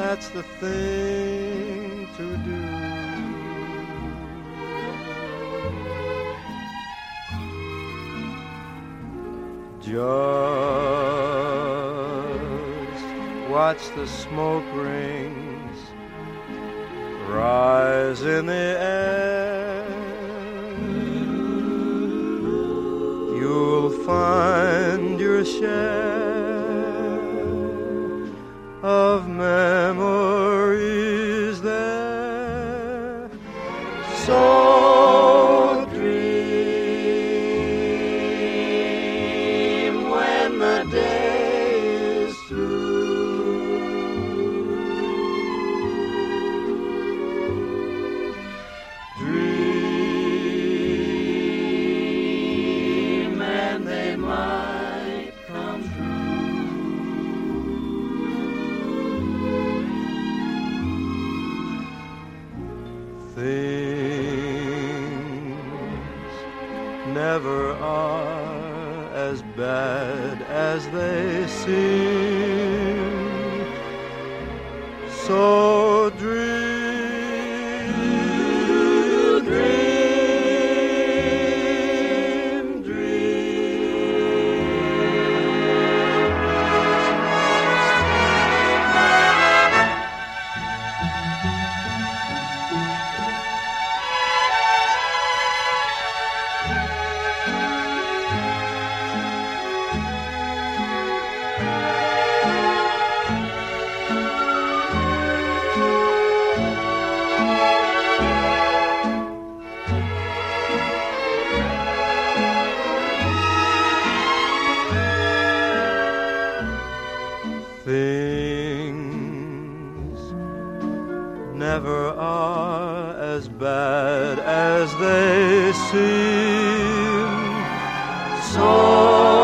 that's the thing to do. Just watch the smoke rings rise in the air. You'll find your share of memories there. So never are as bad as they seem. So dream, dream, dream. Things never are as bad as they seem. So